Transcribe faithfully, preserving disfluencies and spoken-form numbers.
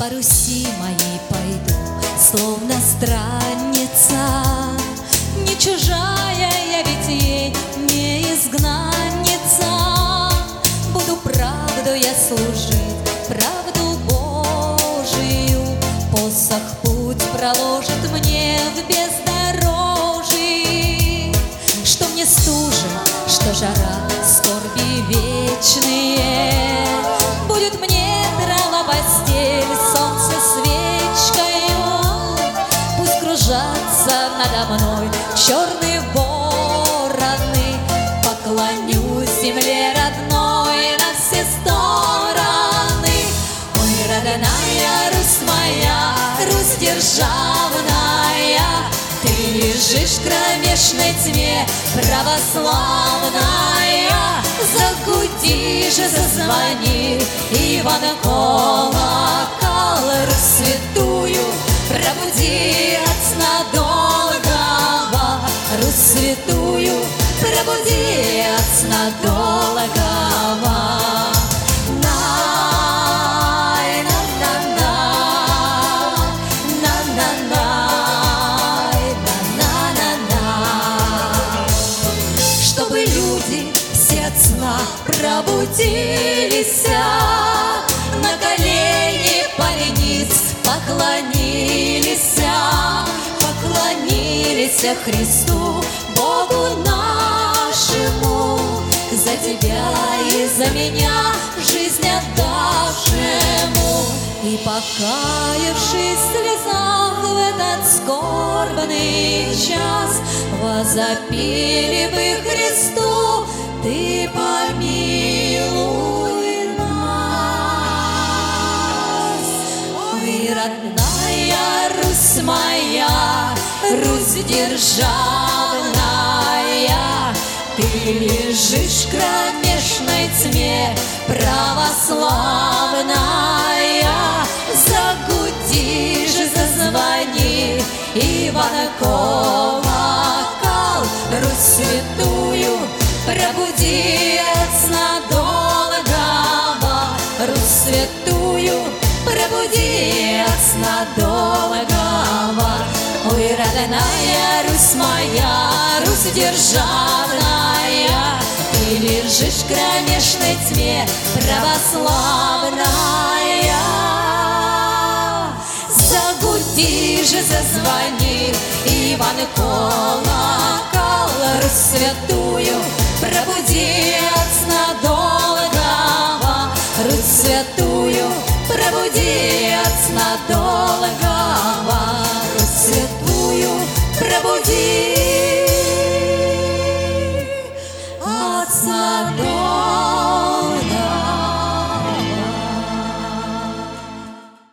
По Руси моей пойду, словно странница, не чужая я, ведь ей не изгнанница. Буду правду я служить, правду Божию. Посох путь проложит мне в бездорожье. Что мне стужа, что жара, скорби вечные, будет мне трава постель, солнце свечкою. Пусть кружатся надо мной черные вороны, поклонюсь земле родной на все стороны. Ой, родная Русь моя, Русь державная, ты лежишь в кромешной тьме православная. Загуди же, зазвони, Иван колокол, Русь святую пробуди от сна долгого, Русь святую пробуди от сна долгого. Чтобы люди все от сна пробудились, на колени полениц поклонились, поклонились Христу, Богу нашему, за тебя и за меня жизнь отдавшему. И покаявшись в слезах в этот скорбный час, возопили бы Христу: ты помилуй нас. Ой, родная Русь моя, Русь державная, ты лежишь в кромешной тьме православная. Загуди же, зазвони, Иван колокол, Русь святую пробуди от сна долгого, Русь святую пробуди от сна долгого. Ой, родная Русь моя, Русь державная, ты лежишь в кромешной тьме православная. Загуди же, зазвони, Иван колокол, Русь святую пробуди от сна долгого, Русь святую пробуди от сна долгого.